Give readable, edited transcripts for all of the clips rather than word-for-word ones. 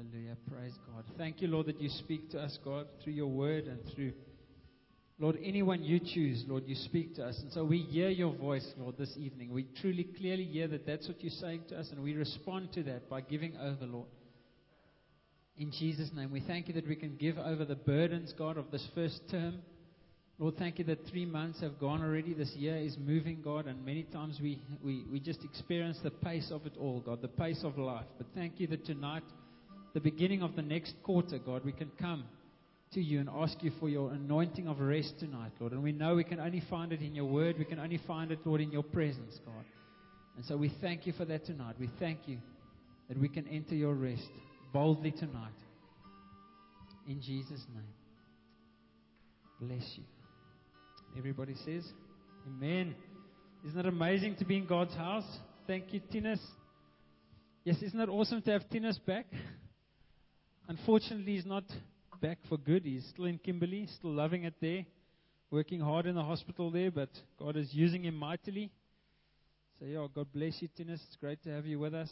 Hallelujah. Praise God. Thank you, Lord, that you speak to us, God, through your word and through, Lord, anyone you choose, Lord, you speak to us. And so we hear your voice, Lord, this evening. We truly, clearly hear that that's what you're saying to us, and we respond to that by giving over, Lord. In Jesus' name, we thank you that we can give over the burdens, God, of this first term. Lord, thank you that 3 months have gone already. This year is moving, God, and many times we just experience the pace of it all, God, the pace of life. But thank you that tonight, the beginning of the next quarter, God, we can come to you and ask you for your anointing of rest tonight, Lord. And we know we can only find it in your word. We can only find it, Lord, in your presence, God. And so we thank you for that tonight. We thank you that we can enter your rest boldly tonight. In Jesus' name. Bless you. Everybody says, Amen. Isn't it amazing to be in God's house? Thank you, Tinus. Yes, isn't it awesome to have Tinus back? Unfortunately, he's not back for good. He's still in Kimberley, still loving it there, working hard in the hospital there, but God is using him mightily. So, yeah, God bless you, Tinus. It's great to have you with us.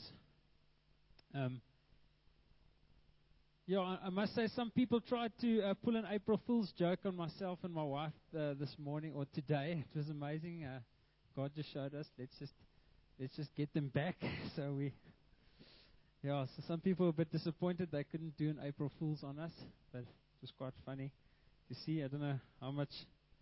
I must say, some people tried to pull an April Fool's joke on myself and my wife this morning or today. It was amazing. God just showed us, let's just get them back. So some people were a bit disappointed they couldn't do an April Fool's on us, but it was quite funny to see. I don't know how much.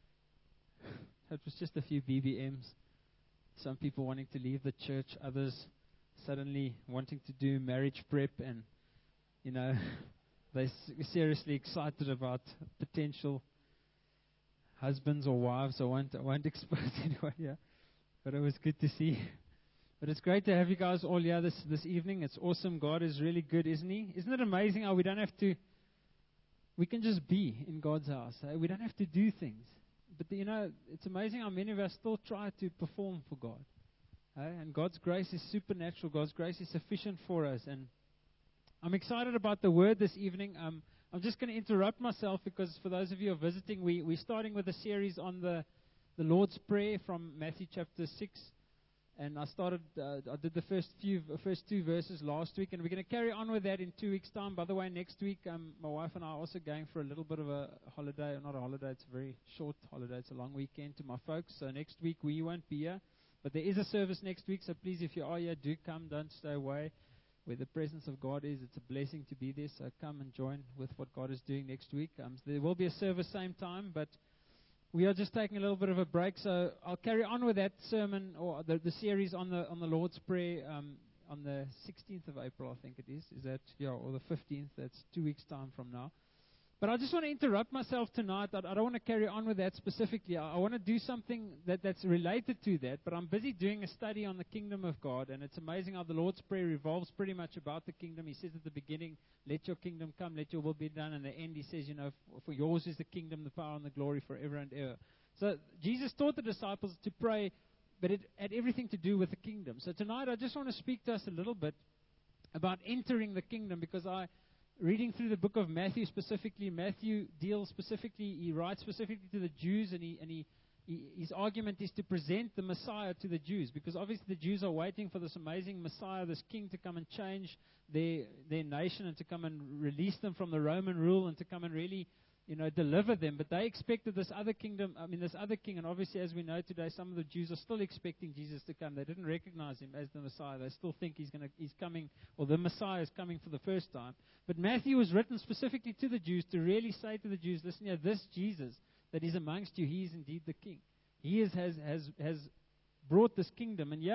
It was just a few BBMs. Some people wanting to leave the church, others suddenly wanting to do marriage prep, and they're seriously excited about potential husbands or wives. I won't expose anyone here, but it was good to see. But it's great to have you guys all here this evening. It's awesome. God is really good, isn't He? Isn't it amazing how we can just be in God's house. We don't have to do things. But it's amazing how many of us still try to perform for God. And God's grace is supernatural. God's grace is sufficient for us. And I'm excited about the word this evening. I'm just going to interrupt myself because for those of you who are visiting, we're starting with a series on the Lord's Prayer from Matthew chapter 6. And I did the first two verses last week, and we're going to carry on with that in 2 weeks' time. By the way, next week, my wife and I are also going for a little bit of a holiday. Not a holiday, it's a very short holiday. It's a long weekend to my folks. So next week we won't be here. But there is a service next week, so please, if you are here, do come. Don't stay away. Where the presence of God is, it's a blessing to be there. So come and join with what God is doing next week. There will be a service same time, but we are just taking a little bit of a break. So I'll carry on with that sermon or the series on the Lord's Prayer on the 16th of April, I think it is. Is that, or the 15th? That's 2 weeks' time from now. But I just want to interrupt myself tonight. I don't want to carry on with that specifically. I want to do something that's related to that. But I'm busy doing a study on the kingdom of God. And it's amazing how the Lord's Prayer revolves pretty much about the kingdom. He says at the beginning, let your kingdom come, let your will be done. And at the end he says, for yours is the kingdom, the power and the glory forever and ever. So Jesus taught the disciples to pray, but it had everything to do with the kingdom. So tonight I just want to speak to us a little bit about entering the kingdom, because reading through the book of Matthew specifically, Matthew deals specifically, he writes specifically to the Jews, and his argument is to present the Messiah to the Jews, because obviously the Jews are waiting for this amazing Messiah, this king, to come and change their nation and to come and release them from the Roman rule and to come and really deliver them. But they expected this other king, and obviously as we know today, some of the Jews are still expecting Jesus to come. They didn't recognize him as the Messiah. They still think he's coming, or the Messiah is coming for the first time. But Matthew was written specifically to the Jews to really say to the Jews, listen here, this Jesus that is amongst you, he is indeed the king. He has brought this kingdom. And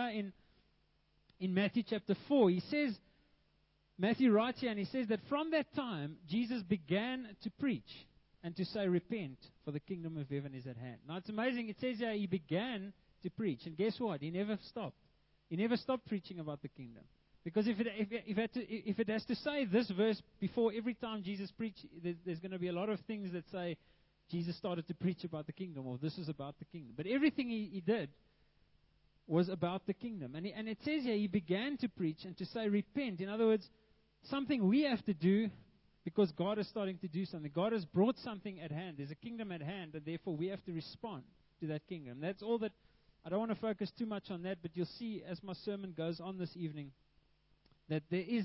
in Matthew chapter 4, he says, Matthew writes here, and he says that from that time, Jesus began to preach and to say, repent, for the kingdom of heaven is at hand. Now, it's amazing. It says here he began to preach. And guess what? He never stopped. He never stopped preaching about the kingdom. Because if it has to say this verse before every time Jesus preached, there's going to be a lot of things that say Jesus started to preach about the kingdom, or this is about the kingdom. But everything he did was about the kingdom. And it says here he began to preach and to say, repent. In other words, something we have to do, because God is starting to do something. God has brought something at hand. There's a kingdom at hand, and therefore we have to respond to that kingdom. That's all that. I don't want to focus too much on that, but you'll see as my sermon goes on this evening that there is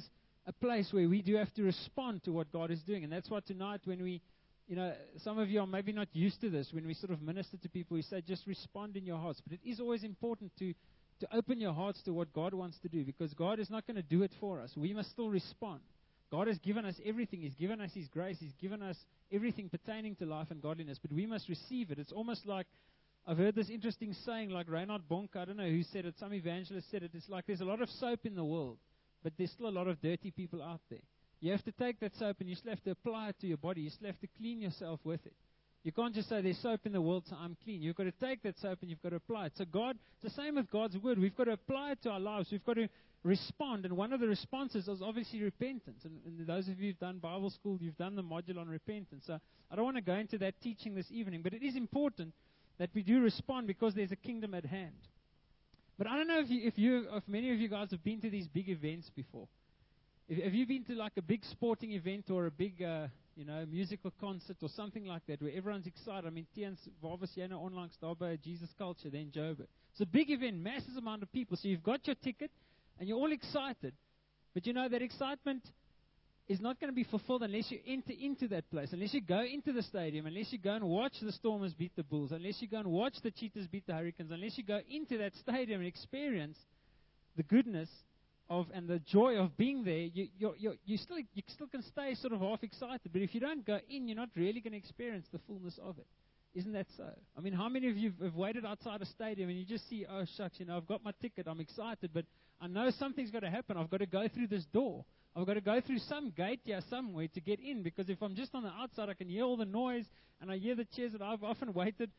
a place where we do have to respond to what God is doing. And that's why tonight when we, some of you are maybe not used to this. When we sort of minister to people, we say just respond in your hearts. But it is always important to open your hearts to what God wants to do, because God is not going to do it for us. We must still respond. God has given us everything. He's given us His grace. He's given us everything pertaining to life and godliness. But we must receive it. It's almost like, I've heard this interesting saying, like Reinhard Bonke, I don't know who said it, some evangelist said it. It's like there's a lot of soap in the world, but there's still a lot of dirty people out there. You have to take that soap and you still have to apply it to your body. You still have to clean yourself with it. You can't just say there's soap in the world, so I'm clean. You've got to take that soap and you've got to apply it. So it's the same with God's word. We've got to apply it to our lives. We've got to respond. And one of the responses is obviously repentance. And those of you who've done Bible school, you've done the module on repentance. So I don't want to go into that teaching this evening, but it is important that we do respond because there's a kingdom at hand. But I don't know if many of you guys have been to these big events before. Have you been to like a big sporting event or a big musical concert or something like that where everyone's excited? I mean, Tiens waar was jy nou onlangs daar by Jesus Culture there in Joburg? It's a big event, massive amount of people. So you've got your ticket and you're all excited. But that excitement is not going to be fulfilled unless you enter into that place, unless you go into the stadium, unless you go and watch the Stormers beat the Bulls, unless you go and watch the Cheetahs beat the Hurricanes, unless you go into that stadium and experience the goodness and the joy of being there. You still can stay sort of half excited, but if you don't go in, you're not really going to experience the fullness of it. Isn't that so? I mean, how many of you have waited outside a stadium and you just see, oh shucks, I've got my ticket, I'm excited, but I know something's got to happen. I've got to go through this door. I've got to go through some gate here somewhere to get in, because if I'm just on the outside, I can hear all the noise, and I hear the cheers. And I've often waited,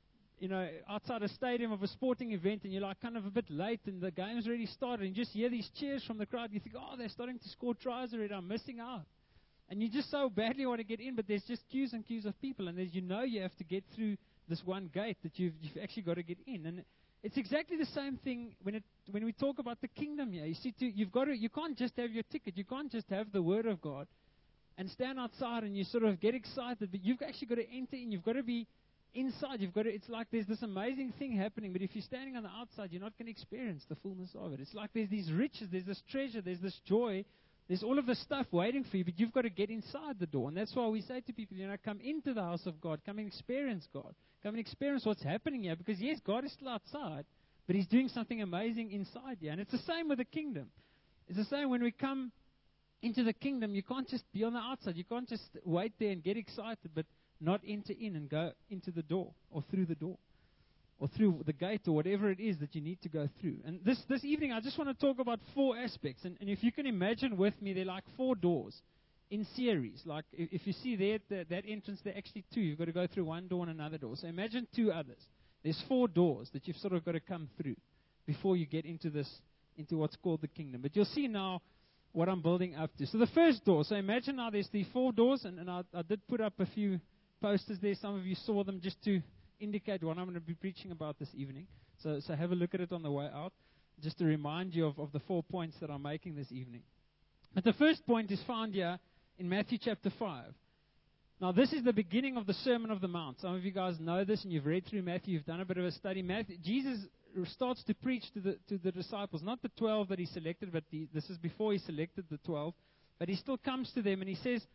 outside a stadium of a sporting event, and you're like kind of a bit late, and the game's already started, and you just hear these cheers from the crowd. You think, oh, they're starting to score tries already. I'm missing out. And you just so badly want to get in, but there's just queues and queues of people, and as you have to get through this one gate that you've actually got to get in. And it's exactly the same thing when we talk about the kingdom here. You see, you can't just have your ticket. You can't just have the word of God and stand outside and you sort of get excited, but you've actually got to enter in. You've got to be inside. It's like there's this amazing thing happening, but if you're standing on the outside, you're not going to experience the fullness of it. It's like there's these riches, there's this treasure, there's this joy, there's all of this stuff waiting for you, but you've got to get inside the door. And that's why we say to people, come into the house of God, come and experience God. Come and experience what's happening here, because yes, God is still outside, but He's doing something amazing inside here. And it's the same with the kingdom. It's the same when we come into the kingdom. You can't just be on the outside. You can't just wait there and get excited, but not enter in and go into the door or through the door or through the gate or whatever it is that you need to go through. And this evening, I just want to talk about 4 aspects. And if you can imagine with me, they're like 4 doors in series. Like if you see there that entrance, there are actually 2. You've got to go through one door and another door. So imagine 2 others. There's 4 doors that you've sort of got to come through before you get into what's called the kingdom. But you'll see now what I'm building up to. So the first door. So imagine now there's the 4 doors, and I did put up a few posters there. Some of you saw them just to indicate what I'm going to be preaching about this evening. So have a look at it on the way out, just to remind you of the 4 points that I'm making this evening. But the first point is found here in Matthew chapter 5. Now, this is the beginning of the Sermon of the Mount. Some of you guys know this, and you've read through Matthew. You've done a bit of a study. Jesus starts to preach to the disciples, not the 12 that He selected, but this is before He selected the 12. But He still comes to them, and He says,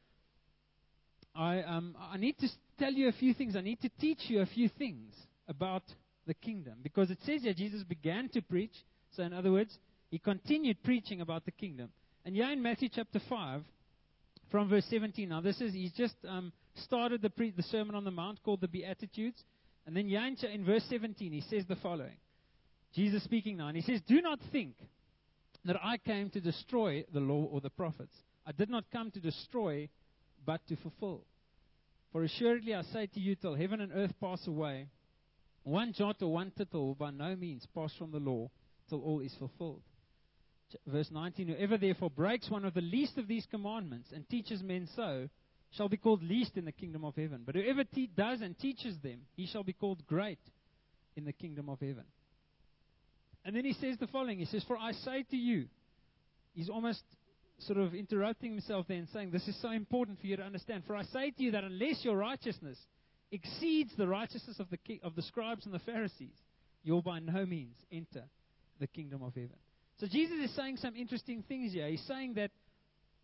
I need to tell you a few things. I need to teach you a few things about the kingdom. Because it says here, Jesus began to preach. So in other words, He continued preaching about the kingdom. And here in Matthew chapter 5, from verse 17, now He's just started the Sermon on the Mount called the Beatitudes. And then here in verse 17, He says the following. Jesus speaking now, and He says, do not think that I came to destroy the law or the prophets. I did not come to destroy, but to fulfill. For assuredly I say to you, till heaven and earth pass away, one jot or one tittle will by no means pass from the law till all is fulfilled. Verse 19, whoever therefore breaks one of the least of these commandments and teaches men so, shall be called least in the kingdom of heaven. But whoever does and teaches them, he shall be called great in the kingdom of heaven. And then He says the following. He says, for I say to you, He's almost sort of interrupting Himself there and saying, this is so important for you to understand. For I say to you that unless your righteousness exceeds the righteousness of the scribes and the Pharisees, you'll by no means enter the kingdom of heaven. So Jesus is saying some interesting things here. He's saying that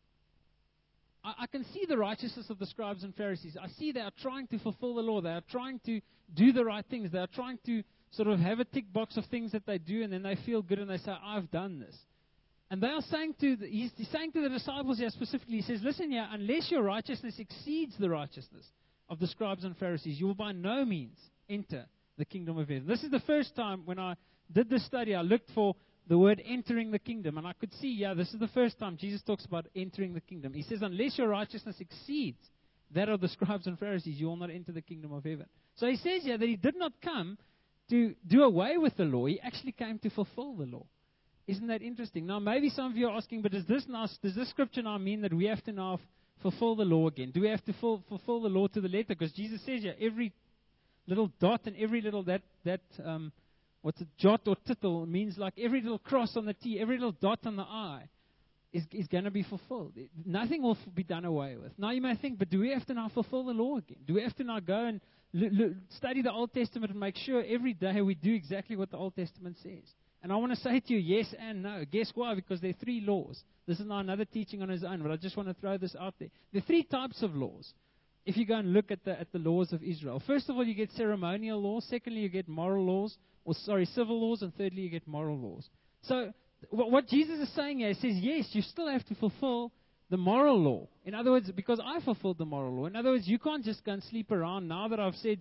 I can see the righteousness of the scribes and Pharisees. I see they are trying to fulfill the law. They are trying to do the right things. They are trying to sort of have a tick box of things that they do, and then they feel good and they say, I've done this. And they are saying he's saying to the disciples here specifically, he says, listen here, unless your righteousness exceeds the righteousness of the scribes and Pharisees, you will by no means enter the kingdom of heaven. This is the first time when I did this study, I looked for the word entering the kingdom, and I could see, this is the first time Jesus talks about entering the kingdom. He says, unless your righteousness exceeds that of the scribes and Pharisees, you will not enter the kingdom of heaven. So he says here that he did not come to do away with the law. He actually came to fulfill the law. Isn't that interesting? Now, maybe some of you are asking, but does this scripture now mean that we have to now fulfill the law again? Do we have to fulfill the law to the letter? Because Jesus says here, every little dot and every little what's a jot or tittle means like every little cross on the T, every little dot on the I is going to be fulfilled. Nothing will be done away with. Now you may think, but do we have to now fulfill the law again? Do we have to now go and study the Old Testament and make sure every day we do exactly what the Old Testament says? And I want to say to you, yes and no. Guess why? Because there are 3 laws. This is now another teaching on its own, but I just want to throw this out there. There are 3 types of laws. If you go and look at the laws of Israel. First of all, you get ceremonial laws. Secondly, you get moral laws. Civil laws. And thirdly, you get moral laws. So what Jesus is saying here, he says, yes, you still have to fulfill the moral law. In other words, because I fulfilled the moral law. In other words, you can't just go and sleep around now that I've said,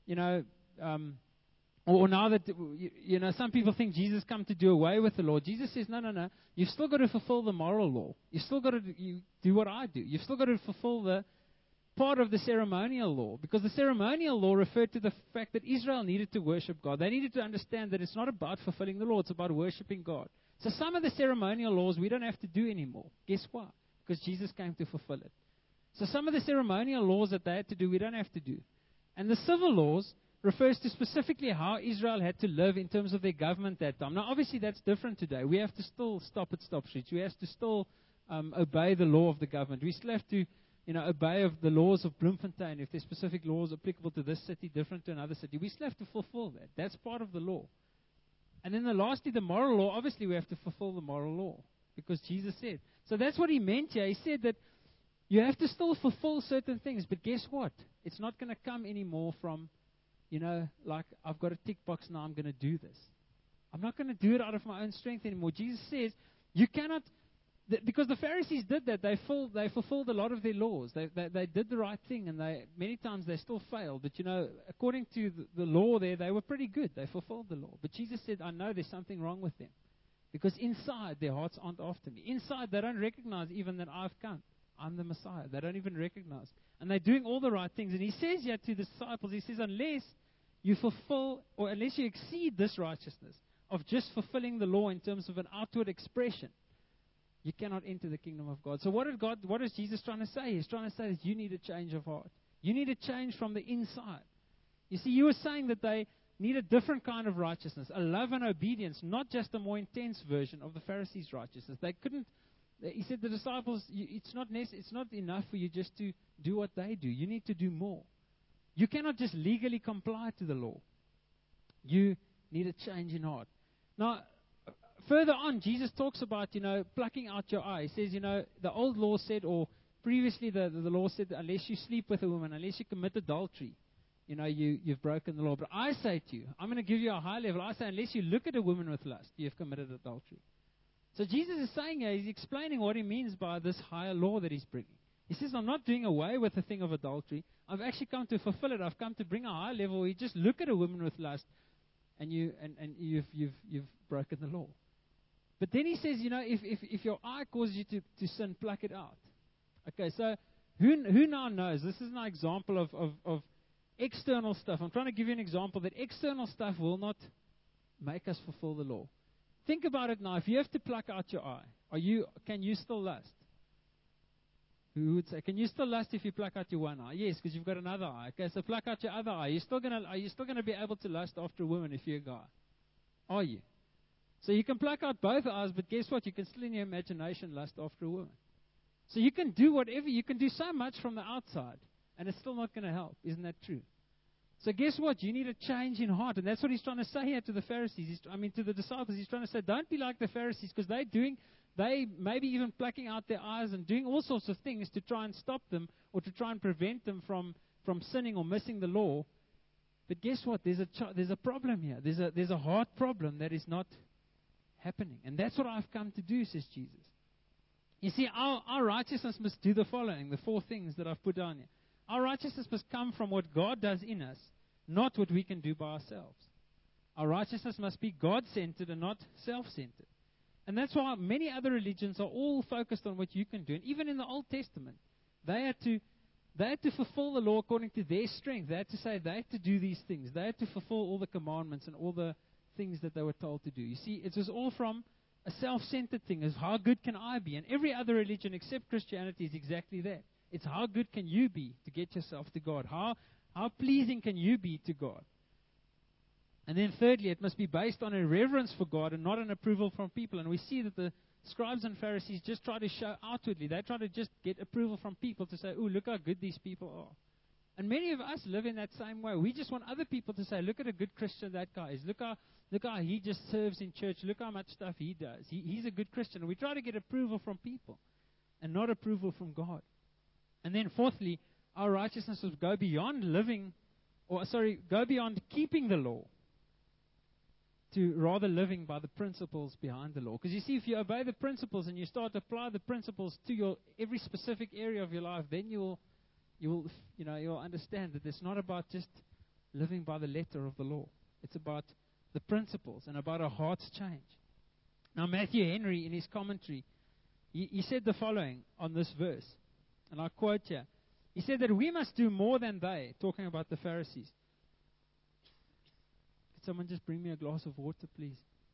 or now that, some people think Jesus come to do away with the law. Jesus says, no. You've still got to fulfill the moral law. You've still got to do what I do. You've still got to fulfill the part of the ceremonial law. Because the ceremonial law referred to the fact that Israel needed to worship God. They needed to understand that it's not about fulfilling the law. It's about worshiping God. So some of the ceremonial laws we don't have to do anymore. Guess why? Because Jesus came to fulfill it. So some of the ceremonial laws that they had to do, we don't have to do. And the civil laws refers to specifically how Israel had to live in terms of their government that time. Now, obviously, that's different today. We have to still stop at stop streets. We have to still obey the law of the government. We still have to, obey of the laws of Bloemfontein. If there's specific laws applicable to this city, different to another city, we still have to fulfill that. That's part of the law. And then lastly, the moral law. Obviously, we have to fulfill the moral law because Jesus said. So that's what he meant here. He said that you have to still fulfill certain things. But guess what? It's not going to come anymore from, like I've got a tick box now, I'm going to do this. I'm not going to do it out of my own strength anymore. Jesus says you cannot, because the Pharisees did that. They fulfilled a lot of their laws. They did the right thing, and many times they still failed. But according to the law there, they were pretty good. They fulfilled the law. But Jesus said, I know there's something wrong with them. Because inside, their hearts aren't after me. Inside, they don't recognize even that I've come. I'm the Messiah. They don't even recognize. And they're doing all the right things. And he says here to the disciples, he says, unless you fulfill, or unless you exceed this righteousness of just fulfilling the law in terms of an outward expression, you cannot enter the kingdom of God. So what is Jesus trying to say? He's trying to say that you need a change of heart. You need a change from the inside. You see, you were saying that they need a different kind of righteousness, a love and obedience, not just a more intense version of the Pharisees' righteousness. They couldn't. He said, the disciples, it's not enough for you just to do what they do. You need to do more. You cannot just legally comply to the law. You need a change in heart. Now, further on, Jesus talks about, plucking out your eye. He says, the old law said, or previously the law said, unless you sleep with a woman, unless you commit adultery, you've broken the law. But I say to you, I'm going to give you a high level. I say, unless you look at a woman with lust, you have committed adultery. So Jesus is saying here, he's explaining what he means by this higher law that he's bringing. He says, I'm not doing away with the thing of adultery. I've actually come to fulfill it. I've come to bring a high level where you just look at a woman with lust and you've broken the law. But then he says, if your eye causes you to sin, pluck it out. Okay, so who now knows? This is an example of external stuff. I'm trying to give you an example that external stuff will not make us fulfill the law. Think about it now. If you have to pluck out your eye, can you still lust? Who would say, can you still lust if you pluck out your one eye? Yes, because you've got another eye. Okay, so pluck out your other eye. Are you still gonna be able to lust after a woman if you're a guy? Are you? So you can pluck out both eyes, but guess what? You can still in your imagination lust after a woman. So you can do whatever. You can do so much from the outside, and it's still not going to help. Isn't that true? So guess what? You need a change in heart. And that's what he's trying to say here to the Pharisees. To the disciples. He's trying to say, don't be like the Pharisees, because they're doing they maybe even plucking out their eyes and doing all sorts of things to try and stop them or to try and prevent them from sinning or missing the law. But guess what? There's a problem here. There's a heart problem that is not happening. And that's what I've come to do, says Jesus. You see, our righteousness must do the following, the 4 things that I've put down here. Our righteousness must come from what God does in us, not what we can do by ourselves. Our righteousness must be God-centered and not self-centered. And that's why many other religions are all focused on what you can do. And even in the Old Testament, they had to fulfill the law according to their strength. They had to say they had to do these things. They had to fulfill all the commandments and all the things that they were told to do. You see, it was all from a self-centered thing, is how good can I be? And every other religion except Christianity is exactly that. It's how good can you be to get yourself to God? How pleasing can you be to God? And then thirdly, it must be based on a reverence for God and not an approval from people. And we see that the scribes and Pharisees just try to show outwardly. They try to just get approval from people to say, oh, look how good these people are. And many of us live in that same way. We just want other people to say, look at a good Christian that guy is. Look how he just serves in church. Look how much stuff he does. He's a good Christian. And we try to get approval from people and not approval from God. And then fourthly, our righteousness will go beyond go beyond keeping the law to rather living by the principles behind the law. Because you see, if you obey the principles and you start to apply the principles to your every specific area of your life, then you'll understand that it's not about just living by the letter of the law. It's about the principles and about a heart's change. Now, Matthew Henry, in his commentary, he said the following on this verse, and I quote here. He said that we must do more than they, talking about the Pharisees. Could someone just bring me a glass of water, please?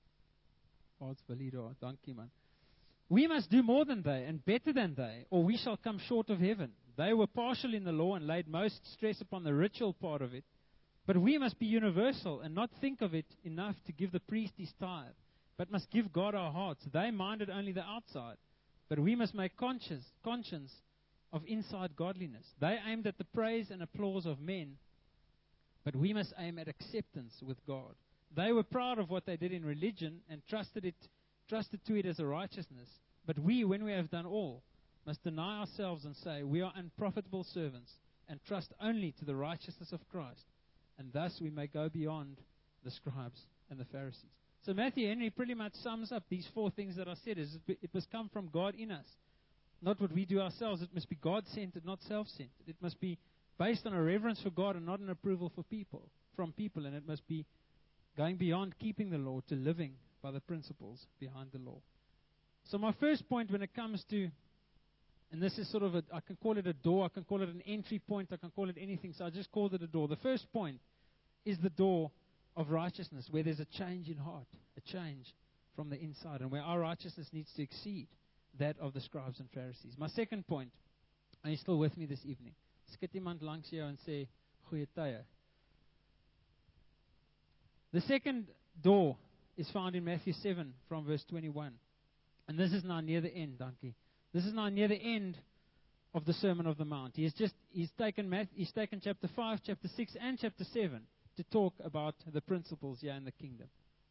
Man. We must do more than they and better than they, or we shall come short of heaven. They were partial in the law and laid most stress upon the ritual part of it. But we must be universal and not think of it enough to give the priest his tithe, but must give God our hearts. They minded only the outside, but we must make conscience of inside godliness. They aimed at the praise and applause of men, but we must aim at acceptance with God. They were proud of what they did in religion and trusted to it as a righteousness. But we, when we have done all, must deny ourselves and say, we are unprofitable servants, and trust only to the righteousness of Christ. And thus we may go beyond the scribes and the Pharisees. So Matthew Henry pretty much sums up these 4 things that I said. It must come from God in us, not what we do ourselves. It must be God-centered, not self-centered. It must be based on a reverence for God and not an approval from people. And it must be going beyond keeping the law to living by the principles behind the law. So my first point when it comes to, and this is sort of I can call it a door, I can call it an entry point, I can call it anything, so I just called it a door. The first point is the door of righteousness, where there's a change in heart, a change from the inside, and where our righteousness needs to exceed that of the scribes and Pharisees. My second point, are you still with me this evening? Skit iemand langs jou en sê, goeie tye. The second door is found in Matthew 7 from verse 21. And this is now near the end, dankie. This is now near the end of the Sermon of the Mount. He's taken chapter 5, chapter 6, and chapter 7 to talk about the principles here in the kingdom.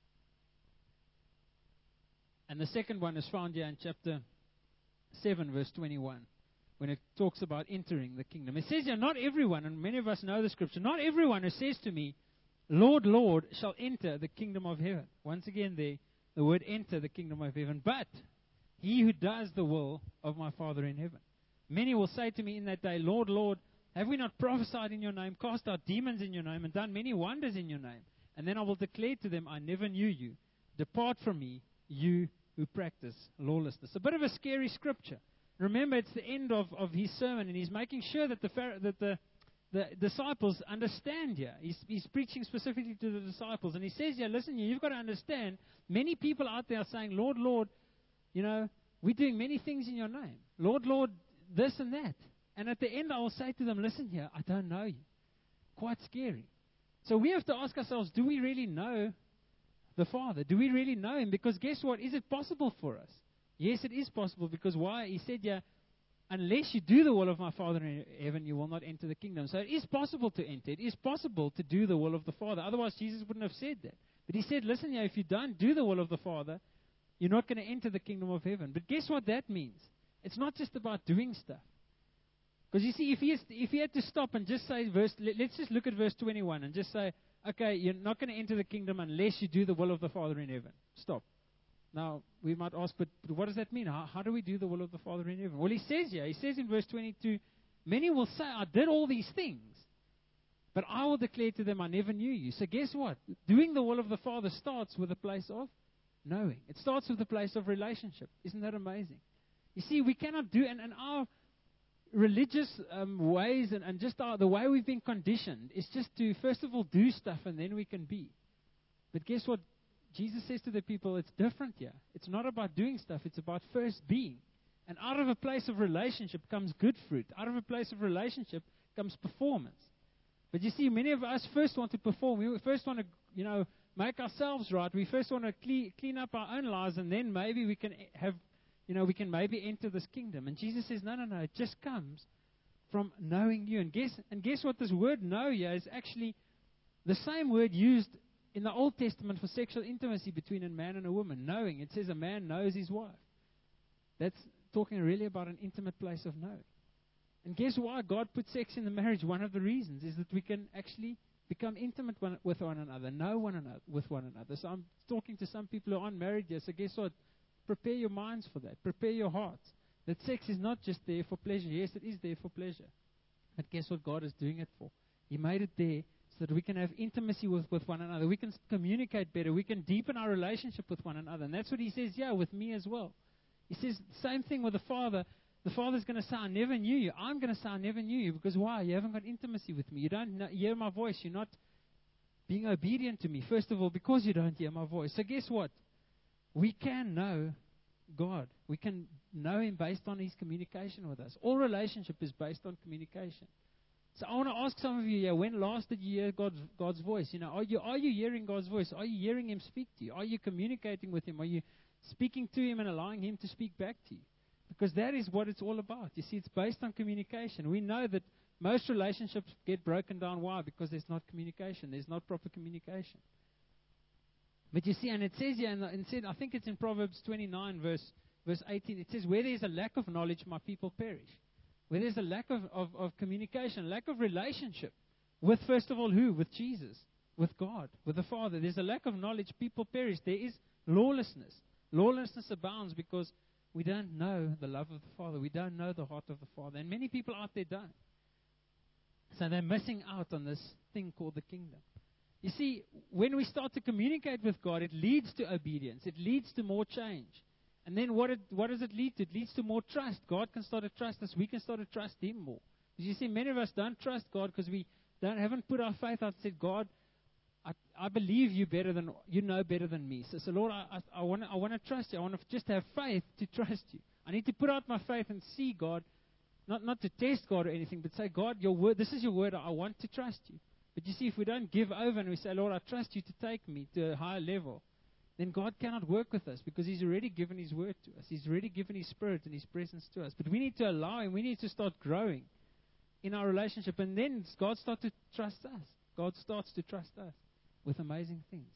And the second one is found here in chapter 7, verse 21, when it talks about entering the kingdom. It says here, not everyone, and many of us know the scripture, not everyone who says to me, Lord, Lord, shall enter the kingdom of heaven. Once again, the word enter the kingdom of heaven. But he who does the will of my Father in heaven. Many will say to me in that day, Lord, Lord, have we not prophesied in your name, cast out demons in your name, and done many wonders in your name? And then I will declare to them, I never knew you. Depart from me, you who practice lawlessness. A bit of a scary scripture. Remember, it's the end of his sermon, and he's making sure that the disciples understand here. He's preaching specifically to the disciples. And he says here, listen, you've got to understand, many people out there are saying, Lord, Lord, we're doing many things in your name. Lord, Lord, this and that. And at the end, I will say to them, listen here, I don't know you. Quite scary. So we have to ask ourselves, do we really know the Father? Do we really know Him? Because guess what? Is it possible for us? Yes, it is possible. Because why? He said here, unless you do the will of my Father in heaven, you will not enter the kingdom. So it is possible to enter. It is possible to do the will of the Father. Otherwise, Jesus wouldn't have said that. But He said, listen here, if you don't do the will of the Father, you're not going to enter the kingdom of heaven. But guess what that means? It's not just about doing stuff. Because you see, if he had to stop and just say, let's just look at verse 21 and just say, okay, you're not going to enter the kingdom unless you do the will of the Father in heaven. Stop. Now, we might ask, but what does that mean? How do we do the will of the Father in heaven? Well, he says in verse 22, many will say, I did all these things, but I will declare to them, I never knew you. So guess what? Doing the will of the Father starts with a place of knowing. It starts with a place of relationship. Isn't that amazing? You see, we cannot do, and our religious ways and just the way we've been conditioned is just to, first of all, do stuff and then we can be. But guess what? Jesus says to the people, it's different here. It's not about doing stuff. It's about first being. And out of a place of relationship comes good fruit. Out of a place of relationship comes performance. But you see, many of us first want to perform. We first want to, make ourselves right. We first want to clean up our own lives, and then maybe we can have, we can maybe enter this kingdom. And Jesus says, no. It just comes from knowing you. And guess what? This word know here is actually the same word used in the Old Testament for sexual intimacy between a man and a woman. Knowing. It says a man knows his wife. That's talking really about an intimate place of knowing. And guess why God put sex in the marriage? One of the reasons is that we can actually become intimate with one another, know one another with one another. So I'm talking to some people who aren't married yet. So guess what? Prepare your minds for that. Prepare your hearts. That sex is not just there for pleasure. Yes, it is there for pleasure. But guess what God is doing it for? He made it there so that we can have intimacy with one another. We can communicate better. We can deepen our relationship with one another. And that's what he says, with me as well. He says the same thing with the Father. The Father's going to say, I never knew you. I'm going to say, I never knew you. Because why? You haven't got intimacy with me. You don't hear my voice. You're not being obedient to me. First of all, because you don't hear my voice. So guess what? We can know God. We can know Him based on His communication with us. All relationship is based on communication. So I want to ask some of you here, when last did you hear God's voice? Are you hearing God's voice? Are you hearing Him speak to you? Are you communicating with Him? Are you speaking to Him and allowing Him to speak back to you? Because that is what it's all about. You see, it's based on communication. We know that most relationships get broken down. Why? Because there's not communication. There's not proper communication. But you see, and it says here, I think it's in Proverbs 29, verse 18, it says, where there's a lack of knowledge, my people perish. Where there's a lack of communication, lack of relationship with, first of all, who? With Jesus, with God, with the Father. There's a lack of knowledge, people perish. There is lawlessness. Lawlessness abounds because we don't know the love of the Father. We don't know the heart of the Father. And many people out there don't. So they're missing out on this thing called the kingdom. You see, when we start to communicate with God, it leads to obedience. It leads to more change. And then what does it lead to? It leads to more trust. God can start to trust us. We can start to trust Him more. Because you see, many of us don't trust God because we haven't put our faith out and said, God, I believe you know better than me. So Lord, I want to trust you. I want to just have faith to trust you. I need to put out my faith and see God, not to test God or anything, but say, God, your word, this is your word. I want to trust you. But you see, if we don't give over and we say, Lord, I trust you to take me to a higher level, then God cannot work with us because He's already given His word to us. He's already given His Spirit and His presence to us. But we need to allow Him. We need to start growing in our relationship. And then God starts to trust us. God starts to trust us with amazing things.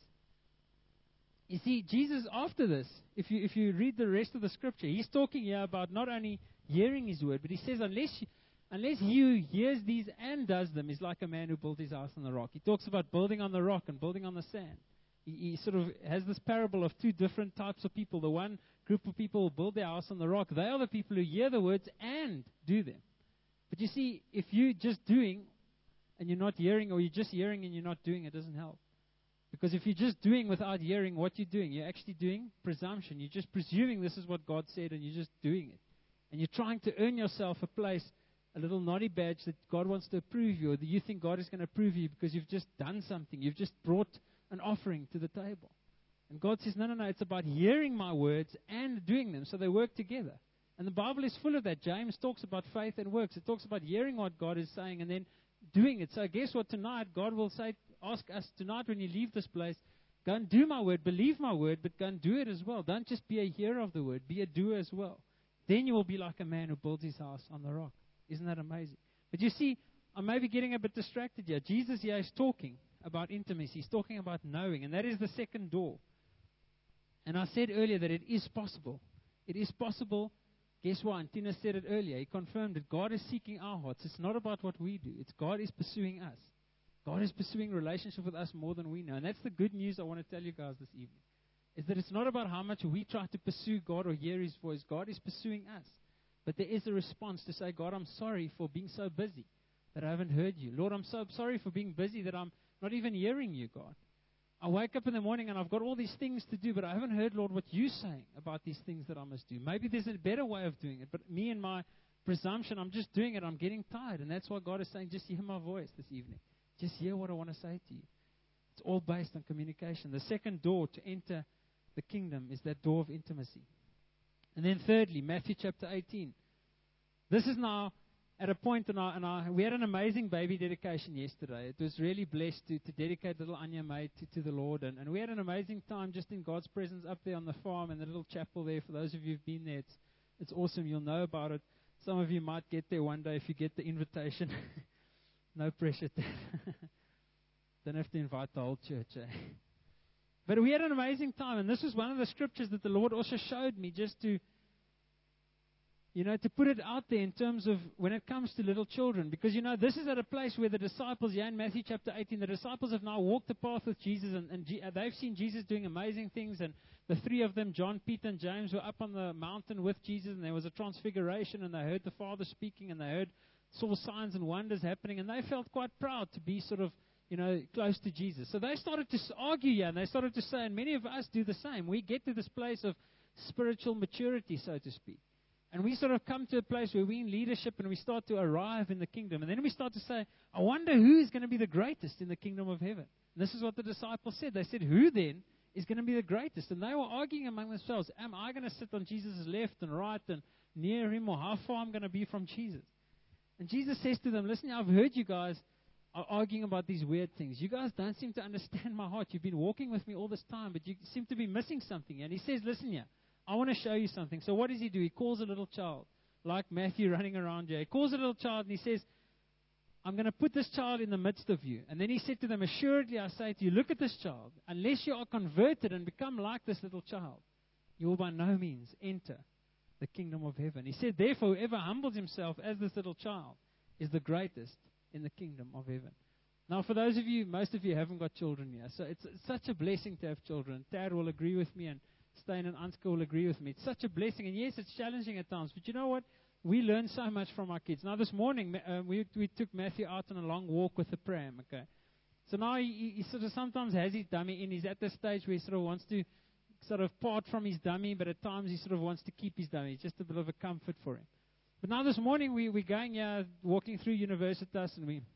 You see, Jesus, after this, if you read the rest of the scripture, He's talking here about not only hearing His word, but He says, unless he who hears these and does them is like a man who built his house on the rock. He talks about building on the rock and building on the sand. He sort of has this parable of two different types of people. The one group of people who build their house on the rock, they are the people who hear the words and do them. But you see, if you're just doing and you're not hearing, or you're just hearing and you're not doing, it doesn't help. Because if you're just doing without hearing, what you're doing, you're actually doing presumption. You're just presuming this is what God said and you're just doing it. And you're trying to earn yourself a place, a little naughty badge that God wants to approve you, or that you think God is going to approve you because you've just done something. You've just brought an offering to the table. And God says, no, it's about hearing my words and doing them, so they work together. And the Bible is full of that. James talks about faith and works. It talks about hearing what God is saying and then doing it. So guess what? Tonight, God will ask us tonight when you leave this place, go and do my word, believe my word, but go and do it as well. Don't just be a hearer of the word, be a doer as well. Then you will be like a man who builds his house on the rock. Isn't that amazing? But you see, I may be getting a bit distracted here. Jesus here is talking about intimacy. He's talking about knowing, and that is the second door. And I said earlier that it is possible. It is possible. Guess what? And Tina said it earlier. He confirmed that God is seeking our hearts. It's not about what we do. It's God is pursuing us. God is pursuing relationship with us more than we know. And that's the good news I want to tell you guys this evening. Is that it's not about how much we try to pursue God or hear His voice. God is pursuing us. But there is a response to say, God, I'm sorry for being so busy that I haven't heard you. Lord, I'm so sorry for being busy that I'm not even hearing you, God. I wake up in the morning and I've got all these things to do, but I haven't heard, Lord, what you're saying about these things that I must do. Maybe there's a better way of doing it, but me and my presumption, I'm just doing it. I'm getting tired. And that's why God is saying, just hear my voice this evening. Just hear what I want to say to you. It's all based on communication. The second door to enter the kingdom is that door of intimacy. And then thirdly, Matthew chapter 18. This is now at a point, we had an amazing baby dedication yesterday. It was really blessed to dedicate little Anya May to the Lord. And we had an amazing time just in God's presence up there on the farm in the little chapel there. For those of you who've been there, it's awesome. You'll know about it. Some of you might get there one day if you get the invitation. No pressure. Don't have to invite the whole church. But we had an amazing time. And this was one of the scriptures that the Lord also showed me just to put it out there in terms of when it comes to little children. Because, this is at a place where the disciples, in Matthew chapter 18, the disciples have now walked the path with Jesus, and they've seen Jesus doing amazing things. And the three of them, John, Peter, and James, were up on the mountain with Jesus, and there was a transfiguration, and they heard the Father speaking, and they saw signs and wonders happening, and they felt quite proud to be sort of, close to Jesus. So they started to argue and they started to say, and many of us do the same. We get to this place of spiritual maturity, so to speak. And we sort of come to a place where we're in leadership and we start to arrive in the kingdom. And then we start to say, I wonder who is going to be the greatest in the kingdom of heaven. And this is what the disciples said. They said, who then is going to be the greatest? And they were arguing among themselves, am I going to sit on Jesus' left and right and near him, or how far I'm going to be from Jesus? And Jesus says to them, listen, I've heard you guys are arguing about these weird things. You guys don't seem to understand my heart. You've been walking with me all this time, but you seem to be missing something. And he says, listen here. I want to show you something. So what does he do? He calls a little child, like Matthew running around here. He calls a little child and he says, I'm going to put this child in the midst of you. And then he said to them, assuredly I say to you, look at this child. Unless you are converted and become like this little child, you will by no means enter the kingdom of heaven. He said, therefore, whoever humbles himself as this little child is the greatest in the kingdom of heaven. Now, for those of you, most of you haven't got children yet. So it's such a blessing to have children. Tad will agree with me, and Stein and Anska will agree with me. It's such a blessing. And yes, it's challenging at times. But you know what? We learn so much from our kids. Now, this morning, we took Matthew out on a long walk with the pram, okay? So now he sort of sometimes has his dummy in. He's at the stage where he sort of wants to sort of part from his dummy, but at times he sort of wants to keep his dummy. It's just a bit of a comfort for him. But now this morning, we're going here, walking through Universitas,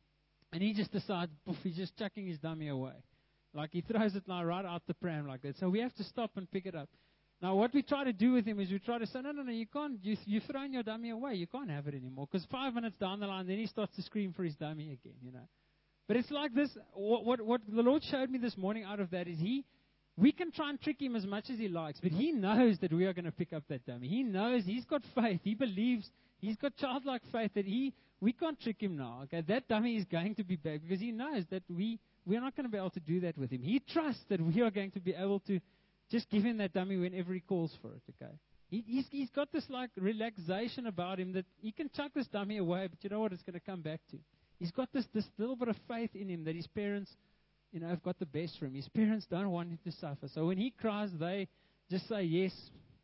and he just decides, poof, he's just chucking his dummy away. Like he throws it now right out the pram like that. So we have to stop and pick it up. Now what we try to do with him is we try to say, no, you can't. You've thrown your dummy away. You can't have it anymore. Because 5 minutes down the line, then he starts to scream for his dummy again, But it's like this. What the Lord showed me this morning out of that is we can try and trick him as much as he likes, but he knows that we are going to pick up that dummy. He knows, he's got faith. He believes, he's got childlike faith that we can't trick him now. Okay, that dummy is going to be back because he knows that we're not going to be able to do that with him. He trusts that we are going to be able to just give him that dummy whenever he calls for it, okay? He's got this like relaxation about him that he can chuck this dummy away, but you know what it's going to come back to? He's got this little bit of faith in him that his parents, have got the best for him. His parents don't want him to suffer. So when he cries, they just say yes.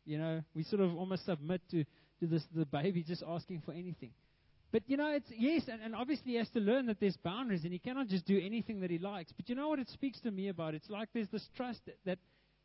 We sort of almost submit to the baby just asking for anything. But, it's, yes, and obviously he has to learn that there's boundaries and he cannot just do anything that he likes. But you know what it speaks to me about? It's like there's this trust that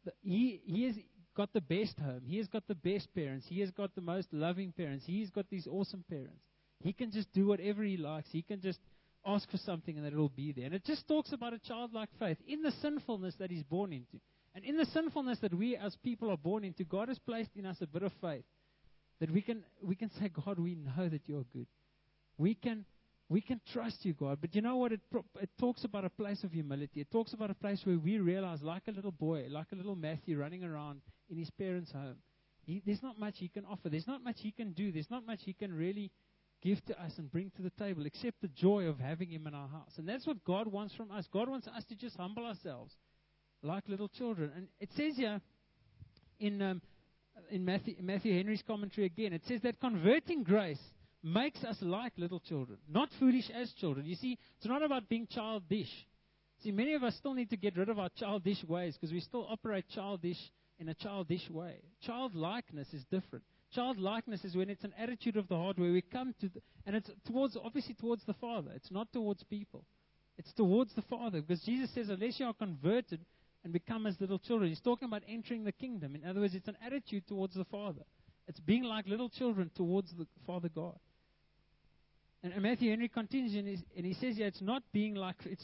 he has got the best home. He has got the best parents. He has got the most loving parents. He's got these awesome parents. He can just do whatever he likes. He can just ask for something and that it will be there. And it just talks about a childlike faith in the sinfulness that he's born into. And in the sinfulness that we as people are born into, God has placed in us a bit of faith that we can say, God, we know that you're good. We can trust you, God. But you know what? It talks about a place of humility. It talks about a place where we realize, like a little boy, like a little Matthew running around in his parents' home, there's not much he can offer. There's not much he can do. There's not much he can really give to us and bring to the table except the joy of having him in our house. And that's what God wants from us. God wants us to just humble ourselves like little children. And it says here, in Matthew Henry's commentary again. It says that converting grace makes us like little children, not foolish as children. You see, it's not about being childish. See, many of us still need to get rid of our childish ways because we still operate childish in a childish way. Childlikeness is different. Childlikeness is when it's an attitude of the heart where we come to, and it's obviously towards the Father. It's not towards people. It's towards the Father, because Jesus says, unless you are converted and become as little children, He's talking about entering the kingdom. In other words, it's an attitude towards the Father. It's being like little children towards the Father God. And Matthew Henry continues, and he says, it's not being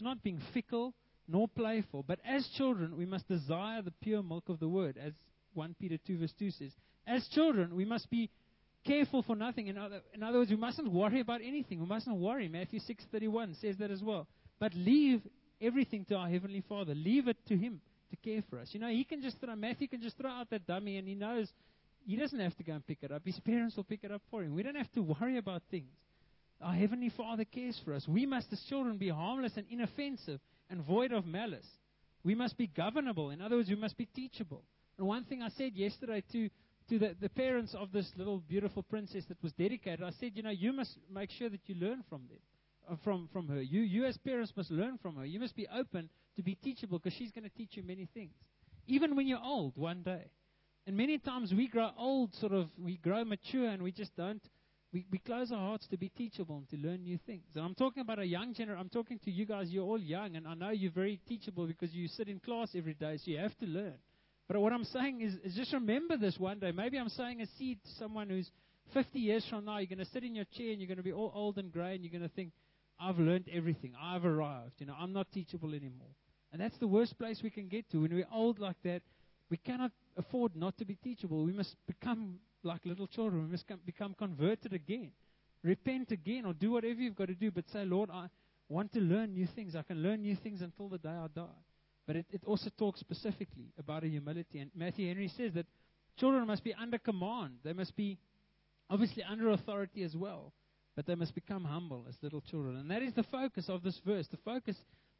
fickle nor playful, but as children we must desire the pure milk of the Word, as 1 Peter 2 verse 2 says. As children, we must be careful for nothing. In other words, we mustn't worry about anything. We mustn't worry. Matthew 6:31 says that as well. But leave everything to our Heavenly Father. Leave it to Him to care for us. You know, Matthew can just throw out that dummy, and he knows he doesn't have to go and pick it up. His parents will pick it up for him. We don't have to worry about things. Our Heavenly Father cares for us. We must, as children, be harmless and inoffensive and void of malice. We must be governable. In other words, we must be teachable. And one thing I said yesterday to the parents of this little beautiful princess that was dedicated, I said, you must make sure that you learn from them, from her. You as parents must learn from her. You must be open to be teachable, because she's going to teach you many things. Even when you're old one day. And many times we grow old, we grow mature, and we just don't. We close our hearts to be teachable and to learn new things. And I'm talking about a young generation. I'm talking to you guys. You're all young, and I know you're very teachable because you sit in class every day, so you have to learn. But what I'm saying is just remember this one day. Maybe I'm saying a seed to someone who's 50 years from now. You're going to sit in your chair, and you're going to be all old and gray, and you're going to think, I've learned everything. I've arrived. I'm not teachable anymore. And that's the worst place we can get to. When we're old like that, we cannot afford not to be teachable. We must become like little children. We must become converted again. Repent again, or do whatever you've got to do, but say, Lord, I want to learn new things. I can learn new things until the day I die. But it also talks specifically about a humility. And Matthew Henry says that children must be under command. They must be obviously under authority as well. But they must become humble as little children. And that is the focus of this verse. The focus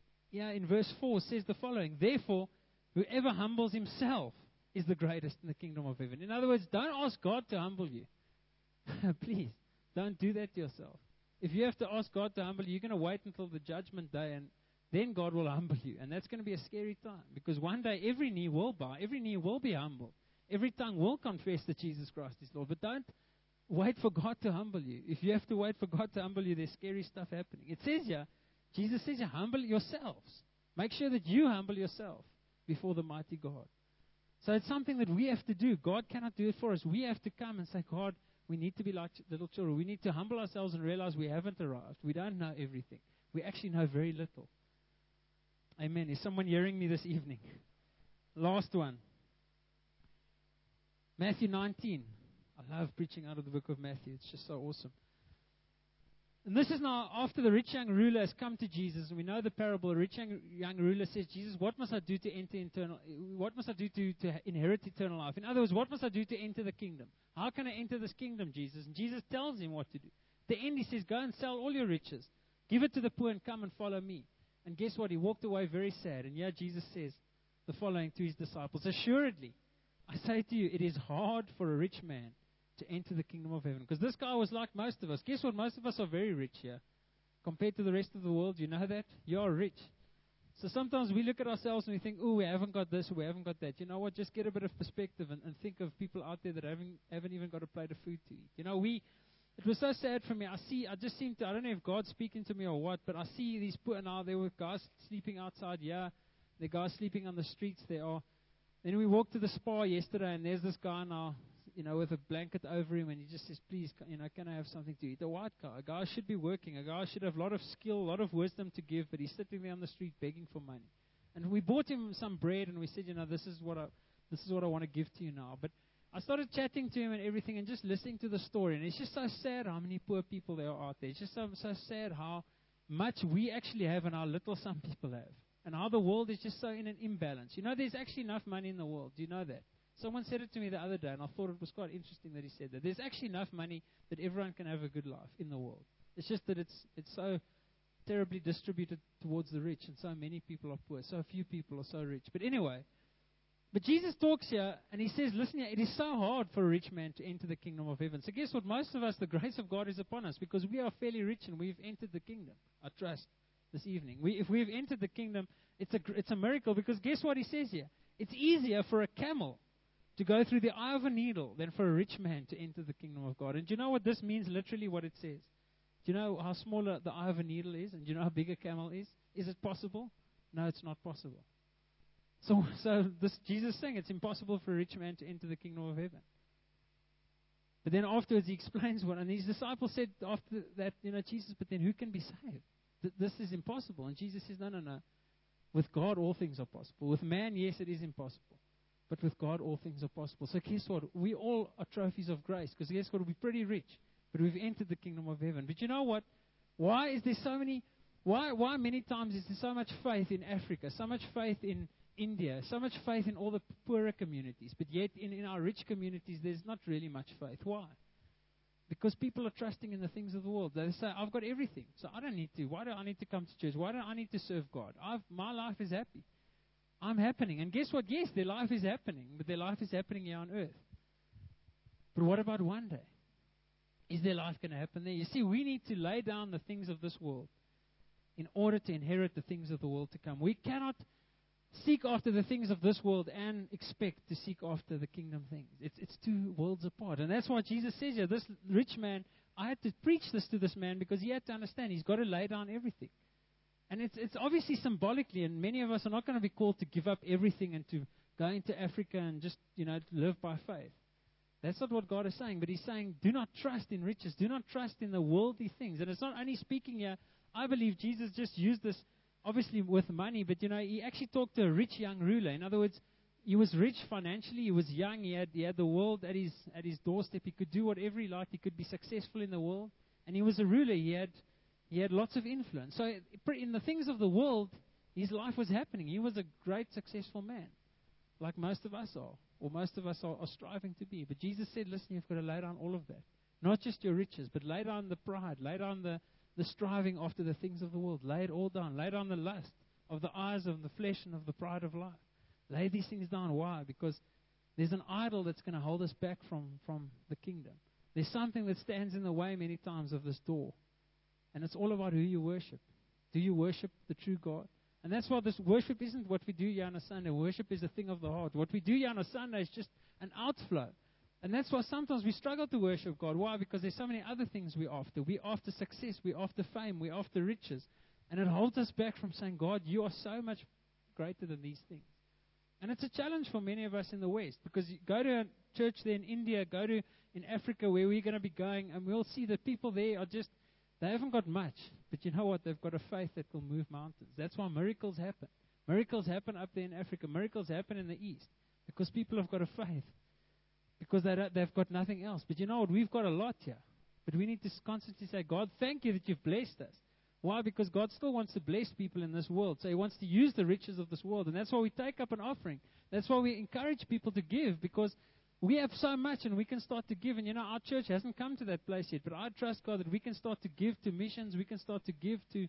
in verse 4 says the following: Therefore, whoever humbles himself is the greatest in the kingdom of heaven. In other words, don't ask God to humble you. Please, don't do that to yourself. If you have to ask God to humble you, you're going to wait until the judgment day, and then God will humble you. And that's going to be a scary time, because one day every knee will bow, every knee will be humbled, every tongue will confess that Jesus Christ is Lord. But don't wait for God to humble you. If you have to wait for God to humble you, there's scary stuff happening. It says here, Jesus says, humble yourselves. Make sure that you humble yourself before the mighty God. So it's something that we have to do. God cannot do it for us. We have to come and say, God, we need to be like little children. We need to humble ourselves and realize we haven't arrived. We don't know everything. We actually know very little. Amen. Is someone hearing me this evening? Last one. Matthew 19. I love preaching out of the book of Matthew. It's just so awesome. And this is now after the rich young ruler has come to Jesus. And we know the parable. The rich young ruler says, Jesus, what must I do to inherit eternal life? In other words, what must I do to enter the kingdom? How can I enter this kingdom, Jesus? And Jesus tells him what to do. At the end, he says, go and sell all your riches. Give it to the poor and come and follow me. And guess what? He walked away very sad. And yeah, Jesus says the following to his disciples: Assuredly, I say to you, it is hard for a rich man to enter the kingdom of heaven. Because this guy was like most of us. Guess what? Most of us are very rich here. Compared to the rest of the world, you know that? You are rich. So sometimes we look at ourselves and we think, we haven't got this, we haven't got that. You know what? Just get a bit of perspective and think of people out there that haven't even got a plate of food to eat. You know, it was so sad for me. I don't know if God's speaking to me or what, but I see these poor, now there were guys sleeping outside here. There are guys sleeping on the streets. Then we walked to the spa yesterday, and there's this guy now, with a blanket over him, and he just says, please, can I have something to eat? A white guy. A guy should be working. A guy should have a lot of skill, a lot of wisdom to give, but he's sitting there on the street begging for money. And we bought him some bread, and we said, this is what I want to give to you now. But I started chatting to him and everything, and just listening to the story. And it's just so sad how many poor people there are out there. It's just so sad how much we actually have and how little some people have. And how the world is just so in an imbalance. There's actually enough money in the world. Do you know that? Someone said it to me the other day, and I thought it was quite interesting that he said that. There's actually enough money that everyone can have a good life in the world. It's just that it's so terribly distributed towards the rich, and so many people are poor. So few people are so rich. But anyway, But Jesus talks here, and he says, listen here, it is so hard for a rich man to enter the kingdom of heaven. So guess what? Most of us, the grace of God is upon us because we are fairly rich and we've entered the kingdom. I trust this evening. If we've entered the kingdom, it's a miracle because guess what he says here? It's easier for a camel to go through the eye of a needle than for a rich man to enter the kingdom of God. And do you know what this means, literally what it says? Do you know how small the eye of a needle is? And do you know how big a camel is? Is it possible? No, it's not possible. So this Jesus is saying it's impossible for a rich man to enter the kingdom of heaven. But then afterwards he explains what, and his disciples said after that, Jesus, but then who can be saved? This is impossible. And Jesus says, no. With God all things are possible. With man, yes, it is impossible. But with God all things are possible. So guess what? We all are trophies of grace. Because guess what? We're pretty rich. But we've entered the kingdom of heaven. But you know what? Why is there so many, why many times is there so much faith in Africa, so much faith in India, so much faith in all the poorer communities, but yet in our rich communities there's not really much faith? Why? Because people are trusting in the things of the world. They say, I've got everything, so I don't need to. Why do I need to come to church? Why do I need to serve God? My life is happy. I'm happening. And guess what? Yes, their life is happening, but their life is happening here on earth. But what about one day? Is their life going to happen there? You see, we need to lay down the things of this world in order to inherit the things of the world to come. We cannot seek after the things of this world and expect to seek after the kingdom things. It's two worlds apart. And that's why Jesus says here, this rich man, I had to preach this to this man because he had to understand he's got to lay down everything. And it's obviously symbolically, and many of us are not going to be called to give up everything and to go into Africa and just, live by faith. That's not what God is saying, but he's saying, do not trust in riches. Do not trust in the worldly things. And it's not only speaking here, I believe Jesus just used this, obviously with money, but he actually talked to a rich young ruler. In other words, he was rich financially, he was young, he had the world at his doorstep, he could do whatever he liked, he could be successful in the world, and he was a ruler, he had lots of influence. So in the things of the world, his life was happening. He was a great, successful man, like most of us are, or most of us are striving to be. But Jesus said, listen, you've got to lay down all of that. Not just your riches, but lay down the pride, lay down the striving after the things of the world. Lay it all down. Lay down the lust of the eyes, of the flesh, and of the pride of life. Lay these things down. Why? Because there's an idol that's going to hold us back from the kingdom. There's something that stands in the way many times of this door. And it's all about who you worship. Do you worship the true God? And that's why this worship isn't what we do here on a Sunday. Worship is a thing of the heart. What we do here on a Sunday is just an outflow. And that's why sometimes we struggle to worship God. Why? Because there's so many other things we're after. We're after success. We're after fame. We're after riches. And it holds us back from saying, God, you are so much greater than these things. And it's a challenge for many of us in the West. Because you go to a church there in India, go to in Africa where we're going to be going, and we'll see that people there are just, they haven't got much. But you know what? They've got a faith that will move mountains. That's why miracles happen. Miracles happen up there in Africa. Miracles happen in the East. Because people have got a faith. Because they've got nothing else. But you know what? We've got a lot here. But we need to constantly say, God, thank you that you've blessed us. Why? Because God still wants to bless people in this world. So he wants to use the riches of this world. And that's why we take up an offering. That's why we encourage people to give. Because we have so much and we can start to give. And our church hasn't come to that place yet. But I trust God that we can start to give to missions. We can start to give to,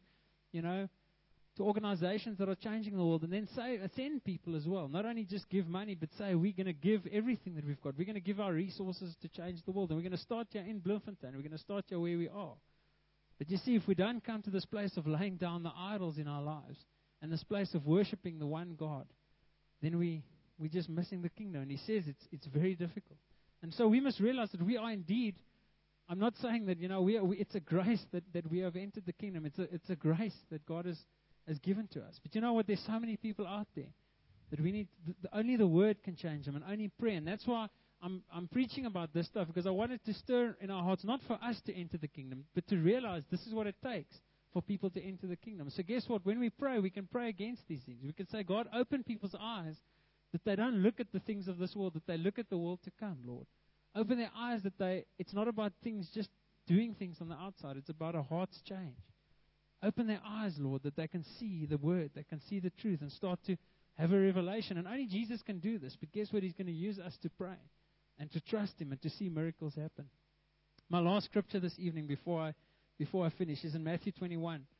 to organizations that are changing the world, and then send people as well. Not only just give money, but say we're going to give everything that we've got. We're going to give our resources to change the world. And we're going to start here in Bloemfontein. We're going to start here where we are. But you see, if we don't come to this place of laying down the idols in our lives, and this place of worshiping the one God, then we're just missing the kingdom. And he says it's very difficult. And so we must realize that we are indeed, I'm not saying that, it's a grace that we have entered the kingdom. It's a grace that God has given to us. But you know what? There's so many people out there that we need, only the word can change them, and only prayer. And that's why I'm preaching about this stuff, because I wanted to stir in our hearts, not for us to enter the kingdom, but to realize this is what it takes for people to enter the kingdom. So guess what? When we pray, we can pray against these things. We can say, God, open people's eyes that they don't look at the things of this world, that they look at the world to come, Lord. Open their eyes that it's not about things, just doing things on the outside. It's about a heart's change. Open their eyes, Lord, that they can see the word, they can see the truth, and start to have a revelation. And only Jesus can do this. But guess what? He's going to use us to pray and to trust him and to see miracles happen. My last scripture this evening before I finish is in Matthew 21.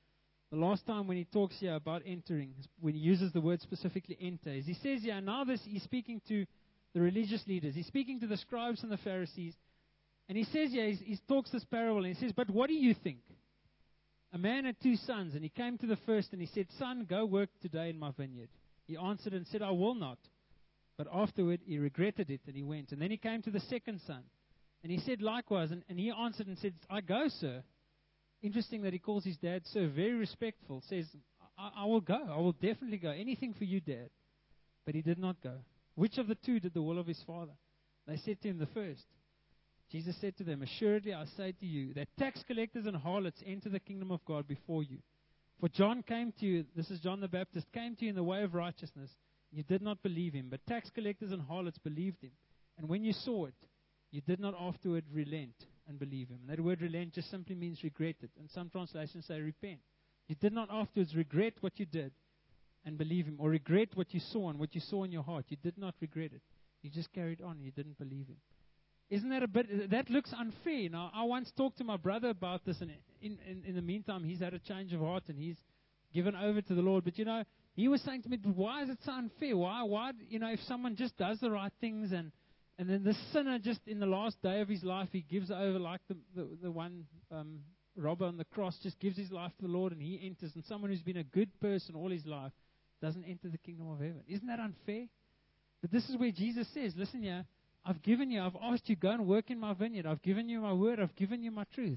the last time when he talks here about entering, when he uses the word specifically enter, is he says here, now this, he's speaking to the religious leaders. He's speaking to the scribes and the Pharisees. And he says here, he talks this parable, and he says, but what do you think? A man had 2 sons, and he came to the first, and he said, son, go work today in my vineyard. He answered and said, I will not. But afterward, he regretted it, and he went. And then he came to the second son, and he said likewise, and he answered and said, I go, sir. Interesting that he calls his dad sir, very respectful, says, I will go, I will definitely go, anything for you, Dad. But he did not go. Which of the 2 did the will of his father? They said to him, the first. Jesus said to them, assuredly I say to you, that tax collectors and harlots enter the kingdom of God before you. For John came to you, this is John the Baptist, came to you in the way of righteousness. You did not believe him, but tax collectors and harlots believed him. And when you saw it, you did not afterward relent and believe him. And that word relent just simply means regret it. And some translations say repent. You did not afterwards regret what you did and believe him, or regret what you saw and what you saw in your heart. You did not regret it. You just carried on and you didn't believe him. Isn't that a bit, that looks unfair. Now, I once talked to my brother about this, and in the meantime, he's had a change of heart and he's given over to the Lord. But, he was saying to me, but why is it so unfair? Why, if someone just does the right things and then the sinner just in the last day of his life, he gives over like the one robber on the cross, just gives his life to the Lord and he enters. And someone who's been a good person all his life doesn't enter the kingdom of heaven. Isn't that unfair? But this is where Jesus says, listen here, I've asked you, go and work in my vineyard. I've given you my word. I've given you my truth.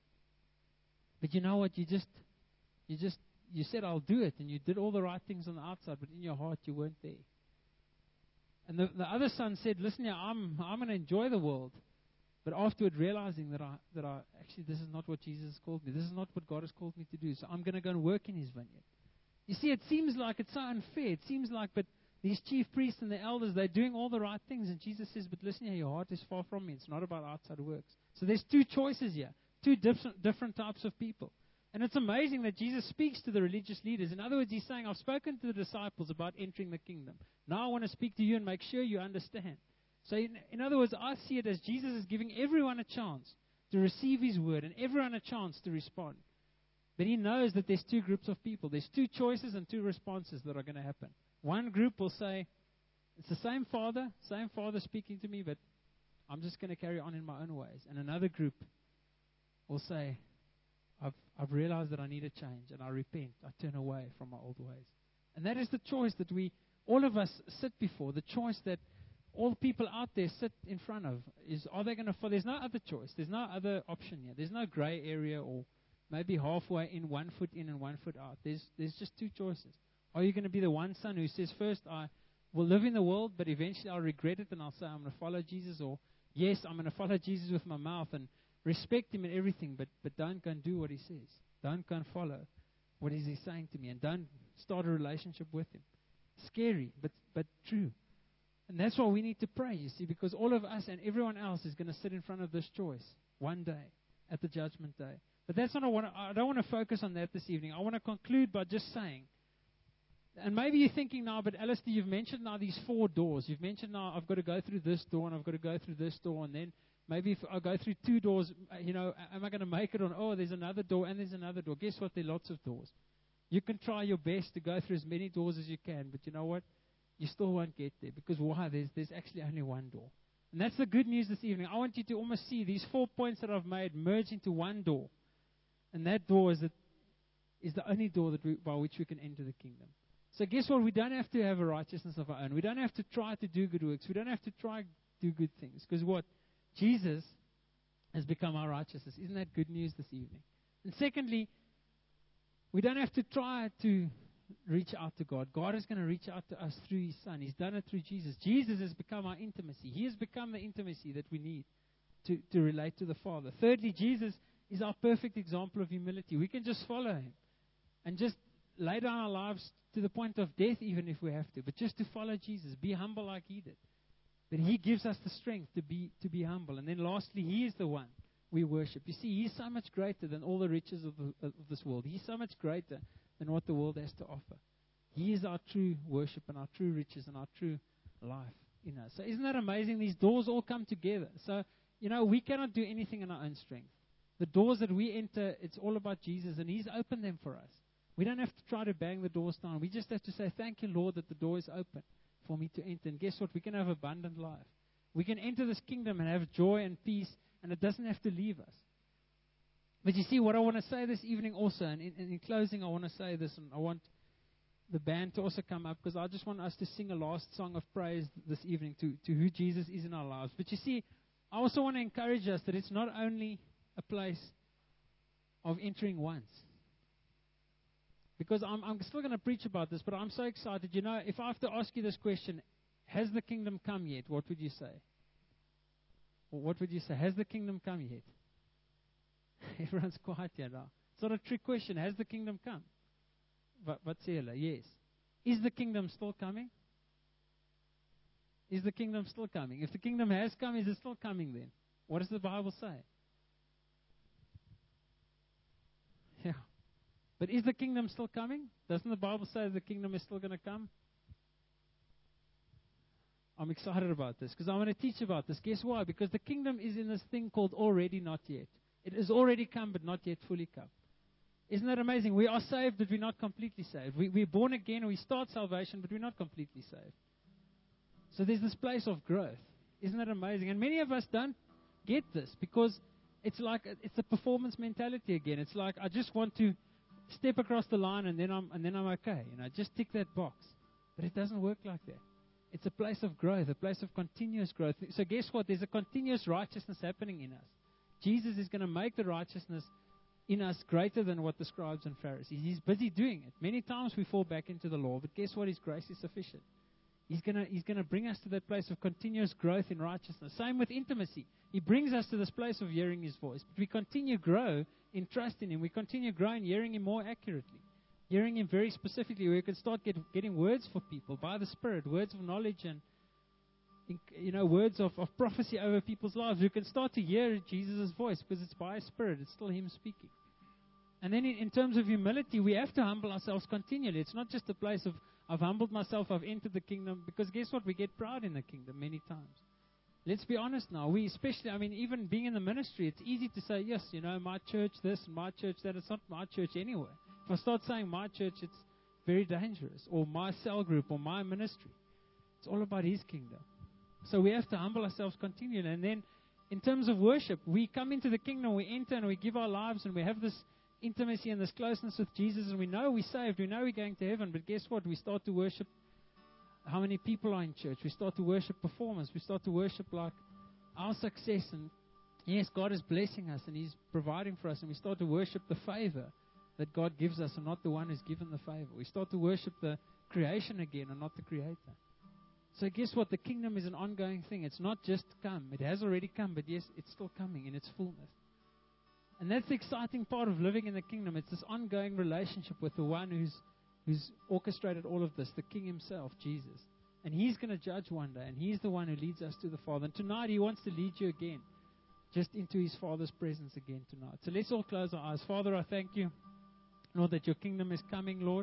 But you know what? You said, I'll do it. And you did all the right things on the outside, but in your heart, you weren't there. And the other son said, listen here, I'm going to enjoy the world. But afterward, realizing that I actually, this is not what Jesus has called me. This is not what God has called me to do. So I'm going to go and work in his vineyard. You see, it seems like it's so unfair. It seems like, but these chief priests and the elders, they're doing all the right things. And Jesus says, but listen here, your heart is far from me. It's not about outside works. So there's 2 choices here, 2 different types of people. And it's amazing that Jesus speaks to the religious leaders. In other words, he's saying, I've spoken to the disciples about entering the kingdom. Now I want to speak to you and make sure you understand. So in other words, I see it as Jesus is giving everyone a chance to receive his word and everyone a chance to respond. But he knows that there's 2 groups of people. There's 2 choices and 2 responses that are going to happen. One group will say, it's the same father speaking to me, but I'm just going to carry on in my own ways. And another group will say, I've realized that I need a change, and I repent. I turn away from my old ways. And that is the choice that all of us sit before, the choice that all people out there sit in front of is, are they going to follow? There's no other choice. There's no other option here. There's no gray area or maybe halfway in, 1 foot in and 1 foot out. There's just 2 choices. Are you going to be the one son who says, first, I will live in the world, but eventually I'll regret it and I'll say, I'm going to follow Jesus? Or, yes, I'm going to follow Jesus with my mouth and respect him in everything, but don't go and do what he says. Don't go and follow what is he saying to me, and don't start a relationship with him. Scary, but true. And that's why we need to pray, you see, because all of us and everyone else is going to sit in front of this choice one day at the judgment day. But that's not I don't want to focus on that this evening. I want to conclude by just saying, and maybe you're thinking now, but Alistair, you've mentioned now these 4 doors. You've mentioned now I've got to go through this door and I've got to go through this door, and then maybe if I go through 2 doors, am I going to make it on, there's another door and there's another door. Guess what? There are lots of doors. You can try your best to go through as many doors as you can, but you know what? You still won't get there. Because why? There's actually only one door. And that's the good news this evening. I want you to almost see these 4 points that I've made merge into one door. And that door is the only door by which we can enter the kingdom. So guess what? We don't have to have a righteousness of our own. We don't have to try to do good works. We don't have to try to do good things. Because what? Jesus has become our righteousness. Isn't that good news this evening? And secondly, we don't have to try to reach out to God. God is going to reach out to us through his Son. He's done it through Jesus. Jesus has become our intimacy. He has become the intimacy that we need to relate to the Father. Thirdly, Jesus is our perfect example of humility. We can just follow him and just lay down our lives to the point of death even if we have to. But just to follow Jesus, be humble like he did. But he gives us the strength to be humble. And then lastly, he is the one we worship. You see, he's so much greater than all the riches of this world. He's so much greater than what the world has to offer. He is our true worship and our true riches and our true life in us. So isn't that amazing? These doors all come together. So, we cannot do anything in our own strength. The doors that we enter, it's all about Jesus, and he's opened them for us. We don't have to try to bang the doors down. We just have to say, thank you, Lord, that the door is open for me to enter. And guess what? We can have abundant life. We can enter this kingdom and have joy and peace, and it doesn't have to leave us. But you see, what I want to say this evening also, and in closing, I want to say this, and I want the band to also come up, because I just want us to sing a last song of praise this evening to who Jesus is in our lives. But you see, I also want to encourage us that it's not only a place of entering once. Because I'm still going to preach about this, but I'm so excited. You know, if I have to ask you this question, has the kingdom come yet? What would you say? Or what would you say? Has the kingdom come yet? Everyone's quiet here now. It's not a trick question. Has the kingdom come? But yes. Is the kingdom still coming? Is the kingdom still coming? If the kingdom has come, is it still coming then? What does the Bible say? Yeah. But is the kingdom still coming? Doesn't the Bible say the kingdom is still going to come? I'm excited about this because I want to teach about this. Guess why? Because the kingdom is in this thing called already not yet. It has already come, but not yet fully come. Isn't that amazing? We are saved, but we're not completely saved. We're born again, we start salvation, but we're not completely saved. So there's this place of growth. Isn't that amazing? And many of us don't get this because it's like it's a performance mentality again. It's like I just want to step across the line and then I'm okay. You know, just tick that box. But it doesn't work like that. It's a place of growth, a place of continuous growth. So guess what? There's a continuous righteousness happening in us. Jesus is going to make the righteousness in us greater than what the scribes and Pharisees. He's busy doing it. Many times we fall back into the law, but guess what? His grace is sufficient. He's going to bring us to that place of continuous growth in righteousness. Same with intimacy. He brings us to this place of hearing His voice. But we continue to grow in trust in Him. We continue growing, hearing Him more accurately. Hearing Him very specifically, where we can start getting words for people by the Spirit, words of knowledge and words of prophecy over people's lives. We can start to hear Jesus' voice because it's by His Spirit. It's still Him speaking. And then in terms of humility, we have to humble ourselves continually. It's not just a place of, I've humbled myself, I've entered the kingdom. Because guess what? We get proud in the kingdom many times. Let's be honest now. We especially, even being in the ministry, it's easy to say, yes, my church this and my church that. It's not my church anyway. If I start saying my church, it's very dangerous. Or my cell group or my ministry. It's all about His kingdom. So we have to humble ourselves continually. And then in terms of worship, we come into the kingdom, we enter and we give our lives and we have this intimacy and this closeness with Jesus, and we know we're saved, we know we're going to heaven, but guess what? We start to worship how many people are in church. We start to worship performance. We start to worship like our success, and yes, God is blessing us and He's providing for us, and we start to worship the favor that God gives us and not the one who's given the favor. We start to worship the creation again and not the Creator. So guess what? The kingdom is an ongoing thing. It's not just come. It has already come, but yes, it's still coming in its fullness. And that's the exciting part of living in the kingdom. It's this ongoing relationship with the one who's orchestrated all of this, the King Himself, Jesus. And He's going to judge one day, and He's the one who leads us to the Father. And tonight He wants to lead you again, just into His Father's presence again tonight. So let's all close our eyes. Father, I thank You, Lord, that Your kingdom is coming, Lord.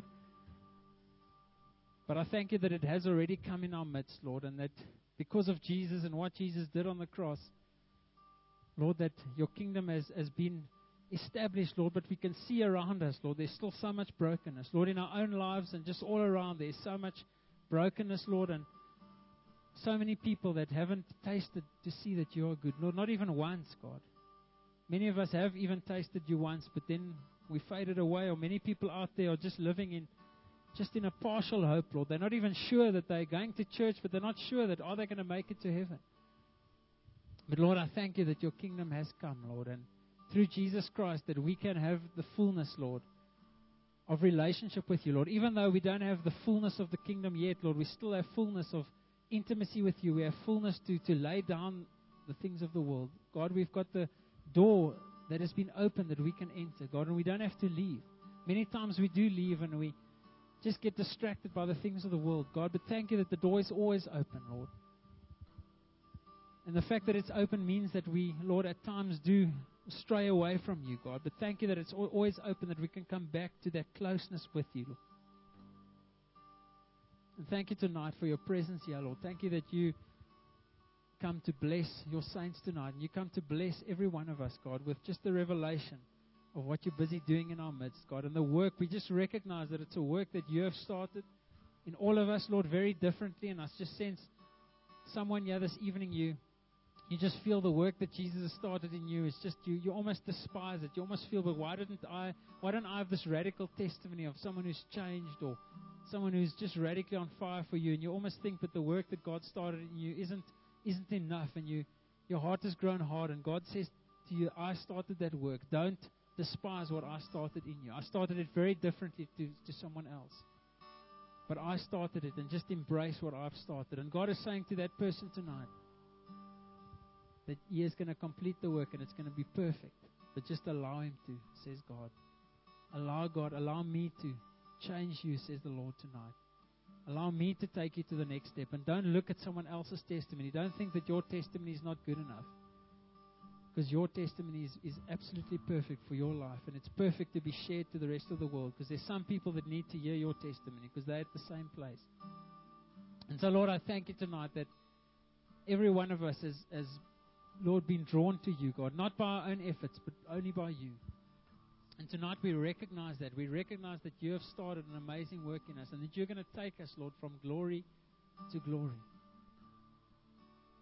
But I thank You that it has already come in our midst, Lord, and that because of Jesus and what Jesus did on the cross, Lord, that Your kingdom has been established, Lord, but we can see around us, Lord, there's still so much brokenness. Lord, in our own lives and just all around, there's so much brokenness, Lord, and so many people that haven't tasted to see that You are good. Lord, not even once, God. Many of us have even tasted You once, but then we faded away, or many people out there are just living in a partial hope, Lord. They're not even sure that they're going to church, but they're not sure that are they going to make it to heaven. But Lord, I thank You that Your kingdom has come, Lord, and through Jesus Christ that we can have the fullness, Lord, of relationship with You, Lord. Even though we don't have the fullness of the kingdom yet, Lord, we still have fullness of intimacy with You. We have fullness to lay down the things of the world. God, we've got the door that has been opened that we can enter, God, and we don't have to leave. Many times we do leave and we just get distracted by the things of the world, God, but thank You that the door is always open, Lord. And the fact that it's open means that we, Lord, at times do stray away from You, God. But thank You that it's always open, that we can come back to that closeness with You, Lord. And thank You tonight for Your presence here, Lord. Thank You that You come to bless Your saints tonight. And You come to bless every one of us, God, with just the revelation of what you're busy doing in our midst, God. And the work, we just recognize that it's a work that you have started in all of us, Lord, very differently. And I just sense someone here this evening, you just feel the work that Jesus has started in you. It's just you almost despise it. You almost feel, but why don't I have this radical testimony of someone who's changed or someone who's just radically on fire for you? And you almost think that the work that God started in you isn't enough, and your heart has grown hard, and God says to you, I started that work. Don't despise what I started in you. I started it very differently to someone else. But I started it, and just embrace what I've started. And God is saying to that person tonight that He is going to complete the work, and it's going to be perfect. But just allow Him to, says God. Allow me to change you, says the Lord tonight. Allow me to take you to the next step. And don't look at someone else's testimony. Don't think that your testimony is not good enough. Because your testimony is absolutely perfect for your life. And it's perfect to be shared to the rest of the world. Because there's some people that need to hear your testimony. Because they're at the same place. And so, Lord, I thank you tonight that every one of us has, Lord, been drawn to you, God. Not by our own efforts, but only by you. And tonight we recognize that. We recognize that you have started an amazing work in us. And that you're going to take us, Lord, from glory to glory.